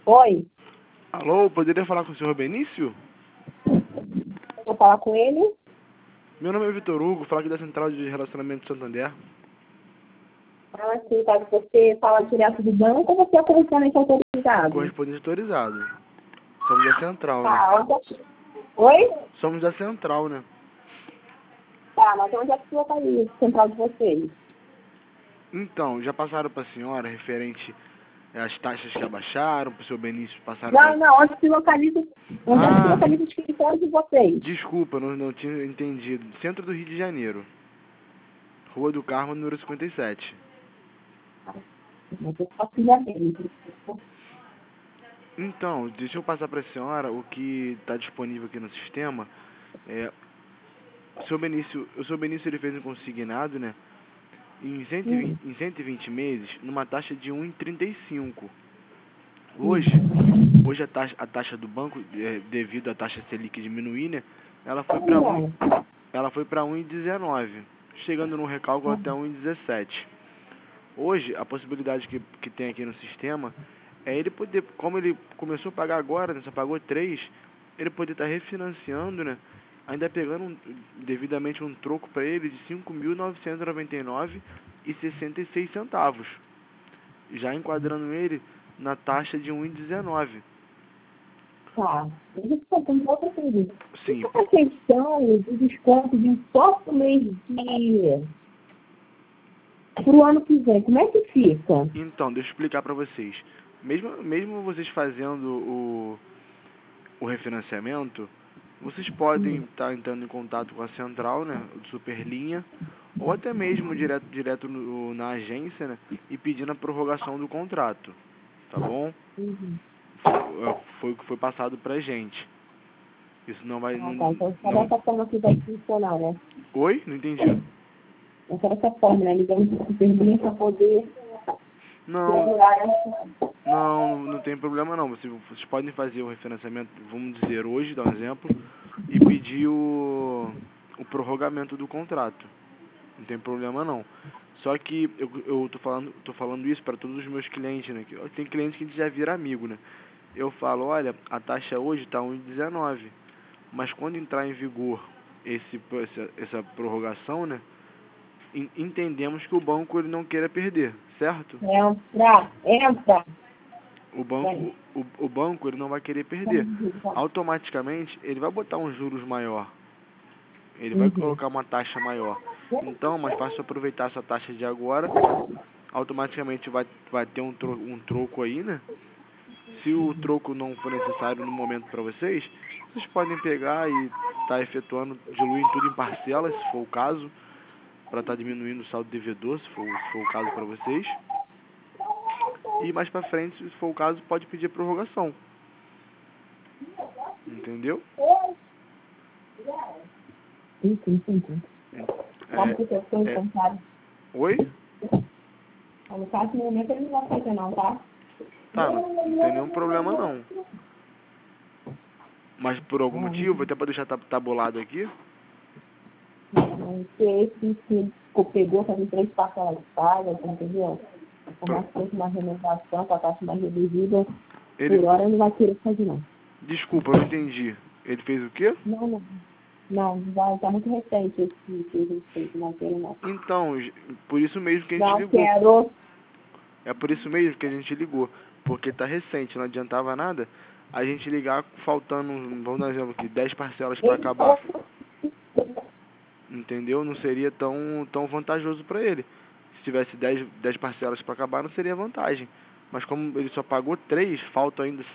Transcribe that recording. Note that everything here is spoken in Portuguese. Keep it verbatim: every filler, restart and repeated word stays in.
Oi, Alô, poderia falar com o senhor Benício? vou falar com ele. Meu nome é Vitor Hugo, falo aqui da Central de Relacionamento de Santander. Ah, sim, caso você fala direto do banco ou você é correspondente autorizado? Correspondente autorizado. Somos da Central, né? Tá, onde é... Oi? Somos da Central, né? Tá, mas onde é que fica aí, central de vocês? Então, já passaram para a senhora referente às taxas que abaixaram, para o seu Benício passaram para... Não, não, onde se localiza, onde é que se Ah, localiza o escritório de vocês? desculpa, não, não tinha entendido. Centro do Rio de Janeiro. Rua do Carmo, número cinquenta e sete. Mas eu posso ir bem. Então, deixa eu passar para a senhora o que está disponível aqui no sistema. É, o seu Benício, o seu Benício ele fez um consignado, né? Em cento e vinte, Hum, em cento e vinte meses, numa taxa de um vírgula trinta e cinco. hum. Hoje, hoje a taxa, a taxa do banco, é, devido à taxa Selic diminuir, né? Ela foi para um, Não. ela foi para um vírgula dezenove, chegando no recálculo até um vírgula dezessete. Hoje, a possibilidade que, que tem aqui no sistema é ele poder, como ele começou a pagar agora, né, só pagou três, ele poder estar refinanciando, né? Ainda pegando um, devidamente um troco para ele de cinco mil novecentos e noventa e nove reais e sessenta e seis centavos, já enquadrando ele na taxa de um vírgula dezenove. Tá. Deixa eu te perguntar outra coisa. E Sim, essa questão do desconto de um só pro mês de... pro ano que vem, como é que fica? então, deixa eu explicar para vocês. Mesmo, mesmo vocês fazendo o, o refinanciamento, vocês podem Hum. estar entrando em contato com a central, né, do Superlinha, ou até mesmo direto, direto no, na agência, né, e pedindo a prorrogação do contrato, tá bom? Uhum. Foi, foi o que foi passado pra gente. Isso não vai, Ah, não, tá. Então, só não... dessa forma que vai funcionar, né? Oi? Não entendi. É só dessa forma, né? Ligamos para o Superlinha para poder Não, segurar essa... não, não tem problema não. Vocês, vocês podem fazer o refinanciamento, vamos dizer hoje, dar um exemplo, e pedir o, o prorrogamento do contrato. Não tem problema não. Só que eu, eu tô falando, tô falando isso para todos os meus clientes, né? Que tem clientes que a gente já vira amigo, né? Eu falo, olha, a taxa hoje está um vírgula dezenove, mas quando entrar em vigor esse, essa, essa prorrogação, né? en- entendemos que o banco ele não queira perder, certo? Entra, entra. O Bem, banco, o, o banco ele não vai querer perder. Automaticamente ele vai botar uns juros maior, ele vai uhum. colocar uma taxa maior. Então, mais fácil aproveitar essa taxa de agora, automaticamente vai, vai ter um, tro, um troco aí, né? Se o troco não for necessário no momento para vocês, vocês podem pegar e estar tá efetuando, diluindo tudo em parcelas, se for o caso, para estar tá diminuindo o saldo devedor, se for, se for o caso para vocês. E mais para frente, se for o caso, pode pedir prorrogação. Entendeu? Sim, sim, sim, sim. Como É, que eu estou é, encontrado? oi? No caso, no momento ele não vai fazer não, tá? Tá, não, não tem nenhum problema não. Mas por algum motivo, até para deixar tab- tabulado aqui, Se esse que pegou fazer três parcelas de paga, entendeu? Como pro- se fosse uma renovação com a taxa mais reduzida, ele... por hora não vai querer fazer não. Desculpa, eu não entendi. Ele fez o quê? Não, não. Não, vai, tá muito recente esse que a gente fez, não quero não. Então, j- por isso mesmo que a gente Não ligou. quero. É por isso mesmo que a gente ligou. Porque tá recente, não adiantava nada a gente ligar faltando, vamos dar um exemplo aqui, dez parcelas para Ele acabar. falou Entendeu? Não seria tão, tão vantajoso para ele. Se tivesse dez dez parcelas para acabar, não seria vantagem. Mas como ele só pagou três, falta ainda